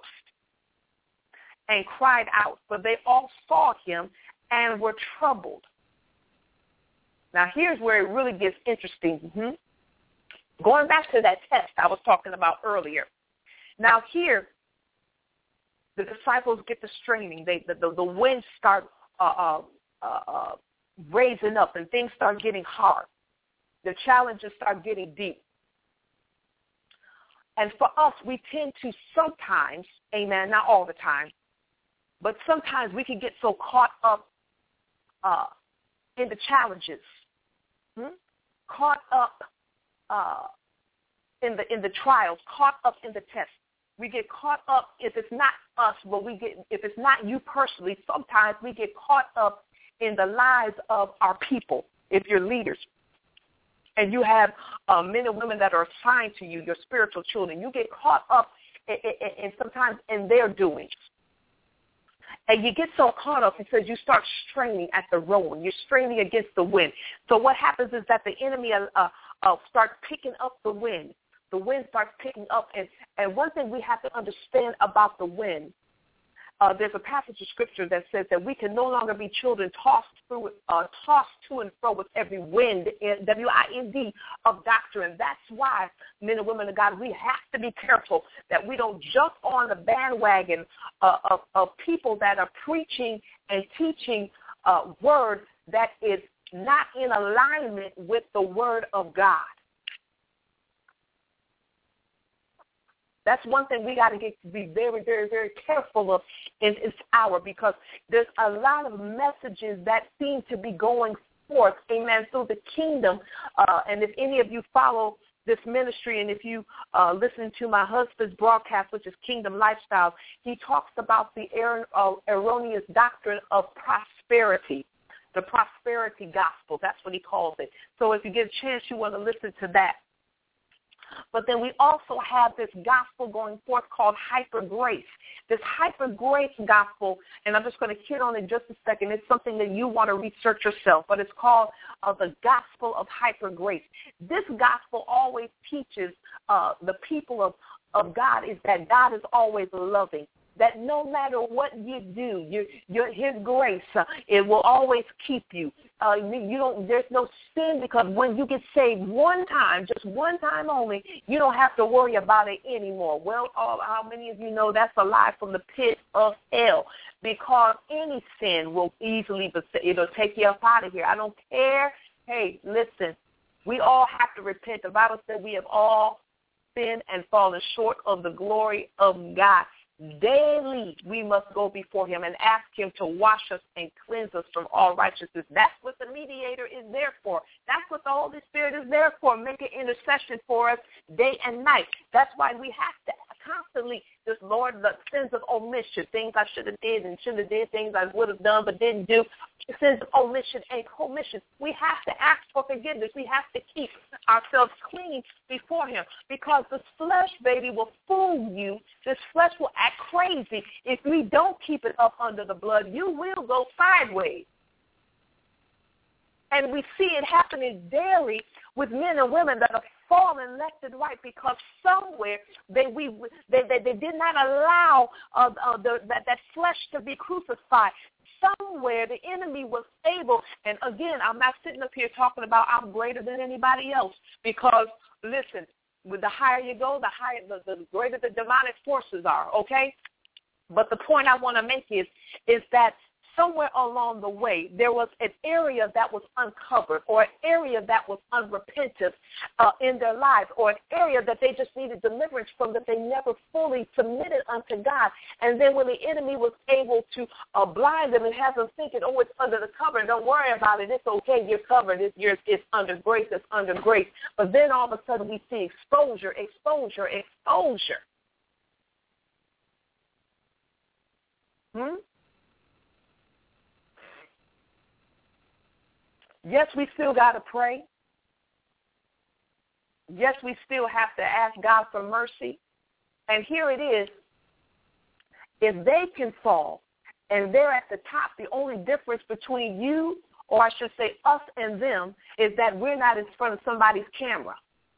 and cried out, for they all saw him and were troubled. Now here's where it really gets interesting. Mm-hmm. Going back to that test I was talking about earlier. Now here, the disciples get the straining. They, the, the, the winds start uh, uh, uh, raising up and things start getting hard. The challenges start getting deep. And for us, we tend to sometimes, amen, not all the time, but sometimes we can get so caught up uh, in the challenges, hmm? caught up Uh, in the in the trials, caught up in the test. We get caught up if it's not us, but we get if it's not you personally. Sometimes we get caught up in the lives of our people. If you're leaders, and you have uh, men and women that are assigned to you, your spiritual children, you get caught up in, in, in sometimes in their doings. And you get so caught up because you start straining at the rowing. You're straining against the wind. So what happens is that the enemy uh, uh, starts picking up the wind. The wind starts picking up. And, and one thing we have to understand about the wind, uh, there's a passage of Scripture that says that we can no longer be children tossed through, uh, tossed to and fro with every wind, W I N D, of doctrine. That's why, men and women of God, we have to be careful that we don't jump on the bandwagon uh, of, of people that are preaching and teaching uh, word that is not in alignment with the word of God. That's one thing we got to get to be very, very, very careful of in this hour, because there's a lot of messages that seem to be going forth, amen, through the kingdom. Uh, and if any of you follow this ministry, and if you uh, listen to my husband's broadcast, which is Kingdom Lifestyle, he talks about the er- uh, erroneous doctrine of prosperity, the prosperity gospel. That's what he calls it. So if you get a chance, you want to listen to that. But then we also have this gospel going forth called hyper grace. This hyper grace gospel, and I'm just going to hit on it just a second. It's something that you want to research yourself, but it's called uh, the gospel of hyper grace. This gospel always teaches uh, the people of, of God is that God is always loving. That no matter what you do, your, your, His grace, uh, it will always keep you. Uh, you don't. There's no sin, because when you get saved one time, just one time only, you don't have to worry about it anymore. Well, uh, how many of you know that's a lie from the pit of hell? Because any sin will easily, it'll take you up out of here. I don't care. Hey, listen, we all have to repent. The Bible said we have all sinned and fallen short of the glory of God. Daily we must go before him and ask him to wash us and cleanse us from all righteousness. That's what the mediator is there for. That's what the Holy Spirit is there for, making intercession for us day and night. That's why we have to constantly just, Lord, the sins of omission, things I should have did and should have did, things I would have done but didn't do, sins of omission and commission. We have to ask for forgiveness. We have to keep ourselves clean before him, because the flesh, baby, will fool you. This flesh will act crazy. If we don't keep it up under the blood, you will go sideways. And we see it happening daily with men and women that are falling left and right, because somewhere they we they they, they did not allow uh, uh, the, that that flesh to be crucified. Somewhere the enemy was able, and again, I'm not sitting up here talking about I'm greater than anybody else, because listen, with the higher you go, the higher the, the greater the demonic forces are. Okay, but the point I want to make is is that somewhere along the way, there was an area that was uncovered, or an area that was unrepentant uh, in their lives, or an area that they just needed deliverance from, that they never fully submitted unto God. And then when the enemy was able to uh, blind them and have them thinking, oh, it's under the cover, don't worry about it, it's okay, you're covered, it's, you're, it's under grace, it's under grace. But then all of a sudden we see exposure, exposure, exposure. Hmm? Yes, we still got to pray. Yes, we still have to ask God for mercy. And here it is. If they can fall and they're at the top, the only difference between you, or I should say us and them, is that we're not in front of somebody's camera.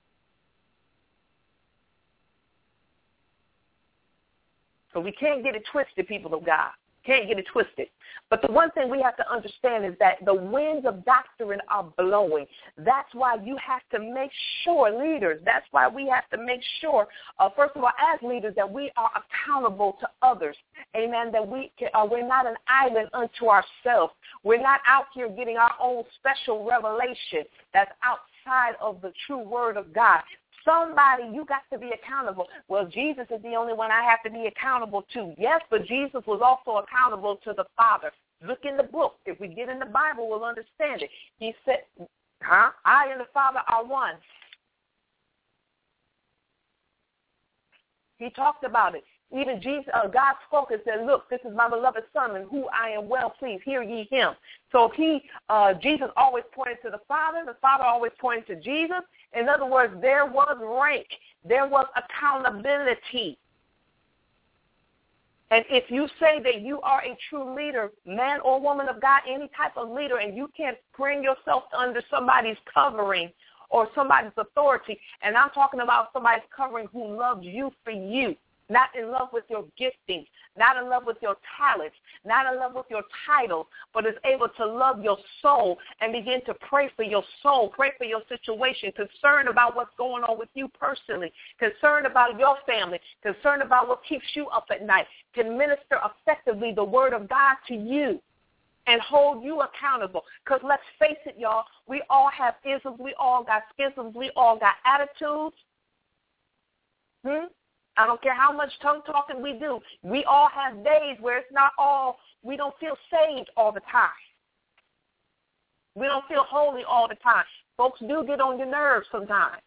So we can't get it twisted, people of God. Can't get it twisted. But the one thing we have to understand is that the winds of doctrine are blowing. That's why you have to make sure, leaders, that's why we have to make sure, uh, first of all, as leaders, that we are accountable to others. Amen, that we can, uh, we're not an island unto ourselves. We're not out here getting our own special revelation that's outside of the true word of God. Somebody, you got to be accountable. Well, Jesus is the only one I have to be accountable to. Yes, but Jesus was also accountable to the Father. Look in the book. If we get in the Bible, we'll understand it. He said, huh? I and the Father are one. He talked about it. Even Jesus, uh, God spoke and said, look, this is my beloved Son in who I am well pleased. Hear ye him. So if he, uh, Jesus always pointed to the Father, the Father always pointed to Jesus. In other words, there was rank. There was accountability. And if you say that you are a true leader, man or woman of God, any type of leader, and you can't bring yourself under somebody's covering or somebody's authority, and I'm talking about somebody's covering who loves you for you, not in love with your giftings, not in love with your talents, not in love with your titles, but is able to love your soul and begin to pray for your soul, pray for your situation, concerned about what's going on with you personally, concerned about your family, concerned about what keeps you up at night, can minister effectively the word of God to you and hold you accountable. Because let's face it, y'all, we all have isms, we all got schisms, we all got attitudes. Hmm? I don't care how much tongue talking we do. We all have days where it's not all, we don't feel saved all the time. We don't feel holy all the time. Folks do get on your nerves sometimes.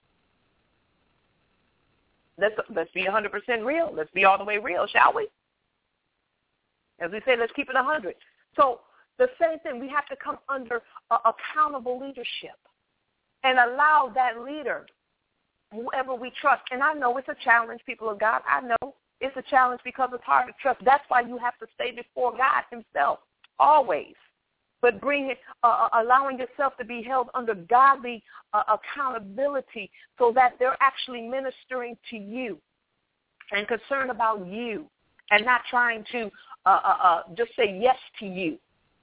Let's, let's be one hundred percent real. Let's be all the way real, shall we? As we say, let's keep it one hundred. So the same thing, we have to come under uh, accountable leadership and allow that leader, whoever we trust. And I know it's a challenge, people of God. I know it's a challenge because it's hard to trust. That's why you have to stay before God himself, always. But bring it, uh, allowing yourself to be held under godly uh, accountability so that they're actually ministering to you and concerned about you and not trying to uh, uh, uh, just say yes to you.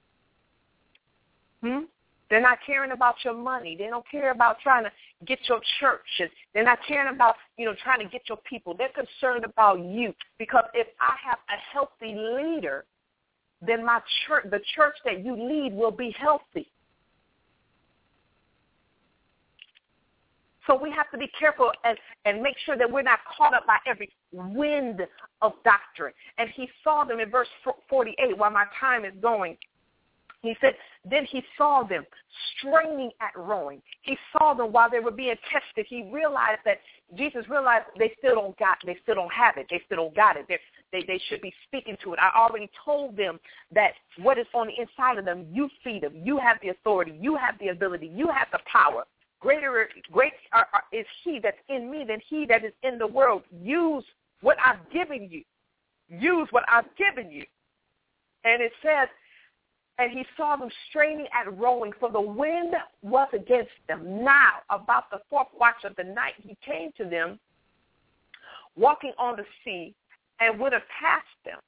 Hmm? They're not caring about your money. They don't care about trying to get your church. And they're not caring about, you know, trying to get your people. They're concerned about you. Because if I have a healthy leader, then my church, the church that you lead will be healthy. So we have to be careful and, and make sure that we're not caught up by every wind of doctrine. And he saw them in verse forty-eight, while my time is going. He said, then he saw them straining at rowing. He saw them while they were being tested. He realized that Jesus realized they still don't got, they still don't have it. They still don't got it. They're, they they should be speaking to it. I already told them that what is on the inside of them, you feed them. You have the authority. You have the ability. You have the power. Greater, great are, are, is he that's in me than he that is in the world. Use what I've given you. Use what I've given you. And it says, and he saw them straining at rowing, for the wind was against them. Now, about the fourth watch of the night, he came to them, walking on the sea, and would have passed them.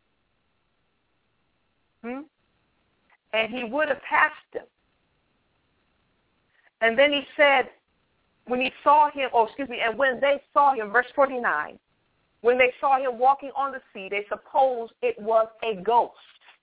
Hmm? And he would have passed them. And then he said, when he saw him, oh, excuse me, and when they saw him, verse forty-nine, when they saw him walking on the sea, they supposed it was a ghost.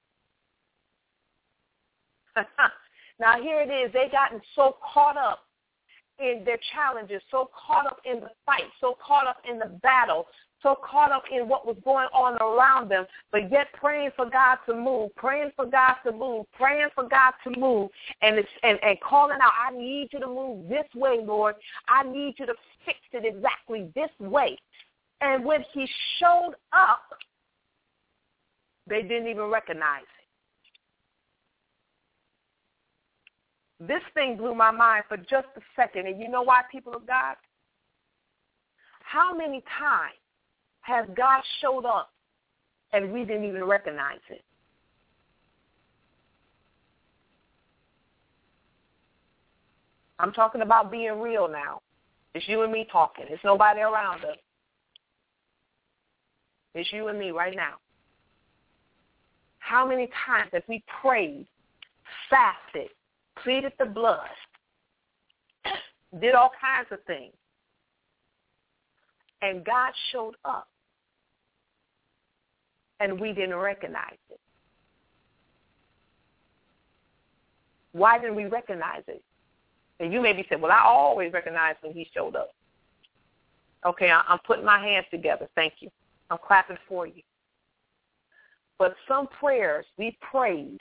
Now, here it is. They gotten so caught up in their challenges, so caught up in the fight, so caught up in the battle, so caught up in what was going on around them, but yet praying for God to move, praying for God to move, praying for God to move, and, it's, and, and calling out, I need you to move this way, Lord. I need you to fix it exactly this way. And when he showed up, they didn't even recognize it. This thing blew my mind for just a second. And you know why, people of God? How many times has God showed up and we didn't even recognize it? I'm talking about being real now. It's you and me talking. It's nobody around us. It's you and me right now. How many times have we prayed, fasted, pleaded the blood, did all kinds of things, and God showed up, and we didn't recognize it? Why didn't we recognize it? And you may be saying, well, I always recognize when he showed up. Okay, I'm putting my hands together. Thank you. I'm clapping for you. But some prayers we prayed,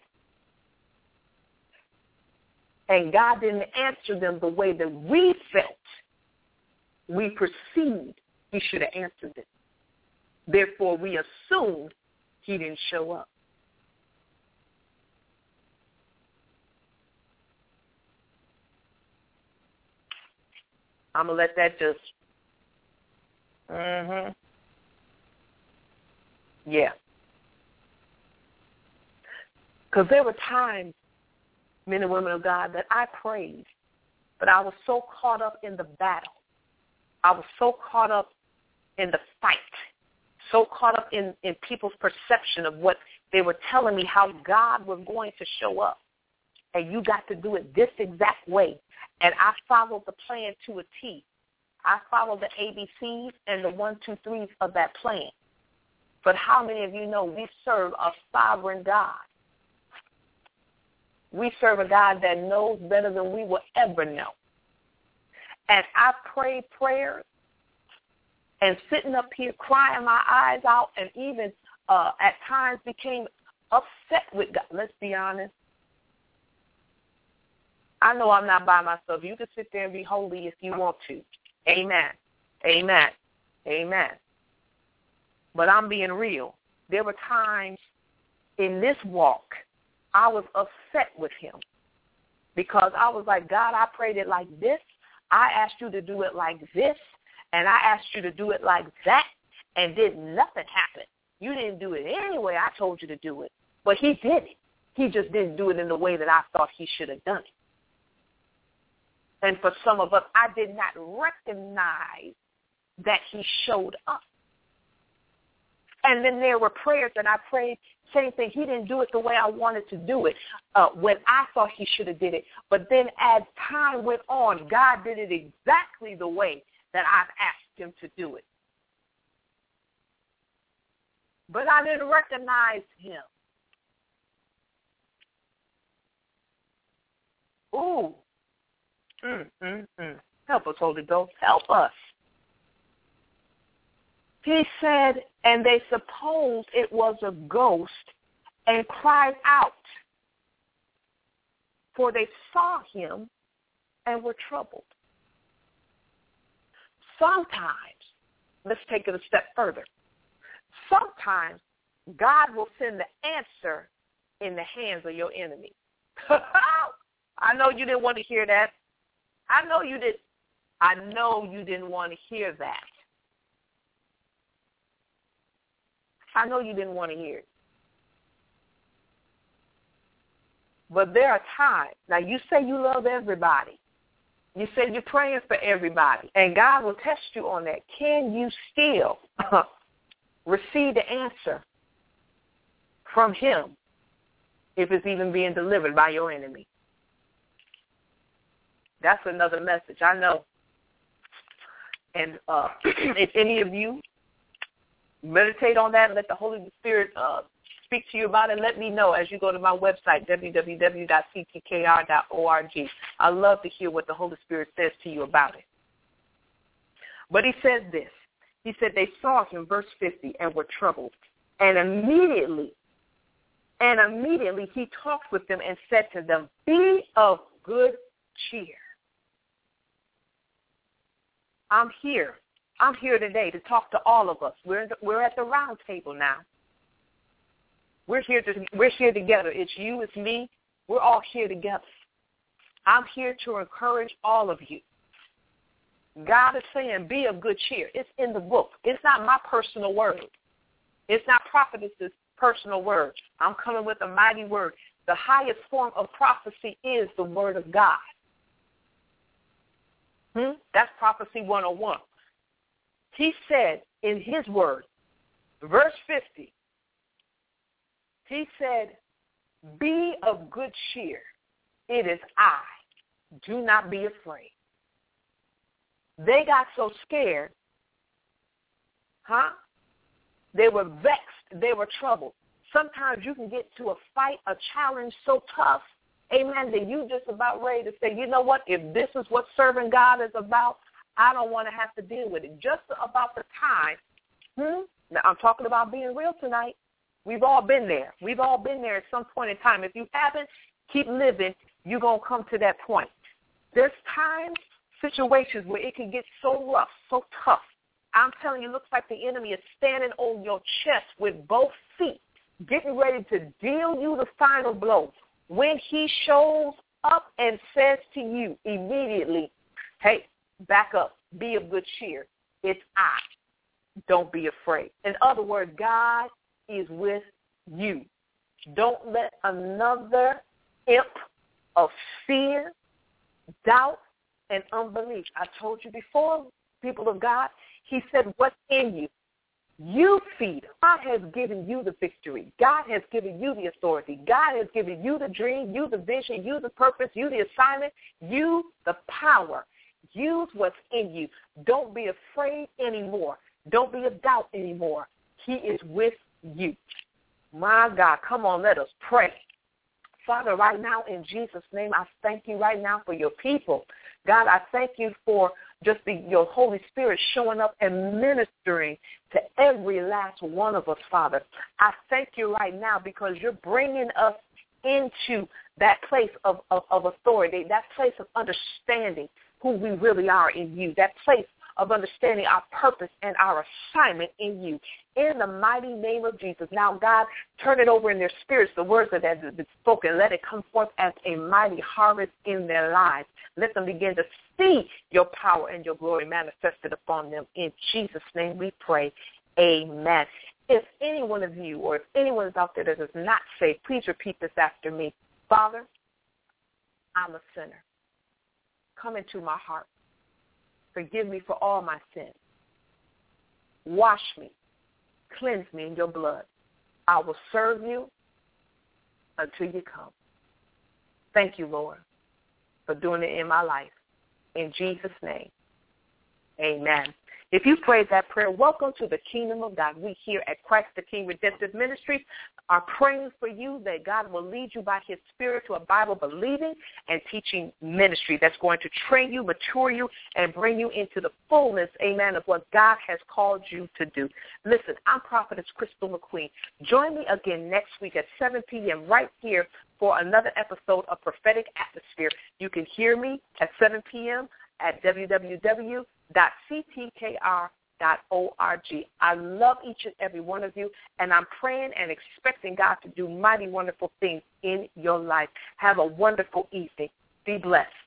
and God didn't answer them the way that we felt, we perceived he should have answered it. Therefore, we assumed he didn't show up. I'm going to let that just, mm-hmm. Yeah. Because there were times, men and women of God, that I prayed, but I was so caught up in the battle. I was so caught up in the fight, so caught up in, in people's perception of what they were telling me, how God was going to show up. And you got to do it this exact way. And I followed the plan to a T. I followed the A B Cs and the one, two, threes of that plan. But how many of you know we serve a sovereign God? We serve a God that knows better than we will ever know. And I prayed prayers and sitting up here crying my eyes out, and even uh, at times became upset with God. Let's be honest. I know I'm not by myself. You can sit there and be holy if you want to. Amen. Amen. Amen. But I'm being real. There were times in this walk I was upset with him because I was like, God, I prayed it like this. I asked you to do it like this, and I asked you to do it like that, and did nothing happen. You didn't do it anyway I told you to do it. But he did it. He just didn't do it in the way that I thought he should have done it. And for some of us, I did not recognize that he showed up. And then there were prayers that I prayed, same thing. He didn't do it the way I wanted to do it uh, when I thought he should have did it. But then as time went on, God did it exactly the way that I've asked him to do it. But I didn't recognize him. Ooh. Mm, mm, mm. Help Help us, Holy Ghost. Help us. He said, and they supposed it was a ghost and cried out, for they saw him and were troubled. Sometimes, let's take it a step further. Sometimes God will send the answer in the hands of your enemy. I know you didn't want to hear that. I know you did. I know you didn't want to hear that. I know you didn't want to hear it. But there are times. Now, you say you love everybody. You say you're praying for everybody. And God will test you on that. Can you still receive the answer from him if it's even being delivered by your enemy? That's another message, I know. And uh, if any of you meditate on that and let the Holy Spirit uh, speak to you about it, let me know as you go to my website, w w w dot c t k r dot org. I love to hear what the Holy Spirit says to you about it. But he says this. He said they saw him, verse fifty, and were troubled. And immediately, and immediately he talked with them and said to them, be of good cheer. I'm here. I'm here today to talk to all of us. We're in the, we're at the round table now. We're here to we're here together. It's you, it's me. We're all here together. I'm here to encourage all of you. God is saying, be of good cheer. It's in the book. It's not my personal word. It's not prophetess's personal word. I'm coming with a mighty word. The highest form of prophecy is the word of God. Hmm? That's prophecy one oh one. He said in his word, verse fifty, he said, be of good cheer. It is I. Do not be afraid. They got so scared, huh? They were vexed. They were troubled. Sometimes you can get to a fight, a challenge so tough, amen, that you just about ready to say, you know what, if this is what serving God is about, I don't want to have to deal with it. Just about the time, hmm? Now, I'm talking about being real tonight. We've all been there. We've all been there at some point in time. If you haven't, keep living. You're going to come to that point. There's times, situations where it can get so rough, so tough. I'm telling you, it looks like the enemy is standing on your chest with both feet, getting ready to deal you the final blow. When he shows up and says to you immediately, hey, back up, be of good cheer. It's I. Don't be afraid. In other words, God is with you. Don't let another imp of fear, doubt, and unbelief. I told you before, people of God, he said, what's in you? You feed them. God has given you the victory. God has given you the authority. God has given you the dream, you the vision, you the purpose, you the assignment, you the power. Use what's in you. Don't be afraid anymore. Don't be of doubt anymore. He is with you. My God, come on, let us pray. Father, right now in Jesus' name, I thank you right now for your people. God, I thank you for just the, your Holy Spirit showing up and ministering to every last one of us, Father. I thank you right now because you're bringing us into that place of, of, of authority, that place of understanding who we really are in you, that place of understanding our purpose and our assignment in you. In the mighty name of Jesus. Now, God, turn it over in their spirits, the words that have been spoken. Let it come forth as a mighty harvest in their lives. Let them begin to see your power and your glory manifested upon them. In Jesus' name we pray. Amen. If any one of you or if anyone is out there that is not saved, please repeat this after me. Father, I'm a sinner. Come into my heart. Forgive me for all my sins. Wash me. Cleanse me in your blood. I will serve you until you come. Thank you, Lord, for doing it in my life. In Jesus' name, amen. If you prayed that prayer, welcome to the kingdom of God. We here at Christ the King Redemptive Ministries are praying for you that God will lead you by his Spirit to a Bible-believing and teaching ministry that's going to train you, mature you, and bring you into the fullness, amen, of what God has called you to do. Listen, I'm Prophetess Crystal McQueen. Join me again next week at seven p.m. right here for another episode of Prophetic Atmosphere. You can hear me at seven p.m. at w w w dot c t k r dot org. I love each and every one of you, and I'm praying and expecting God to do mighty, wonderful things in your life. Have a wonderful evening. Be blessed.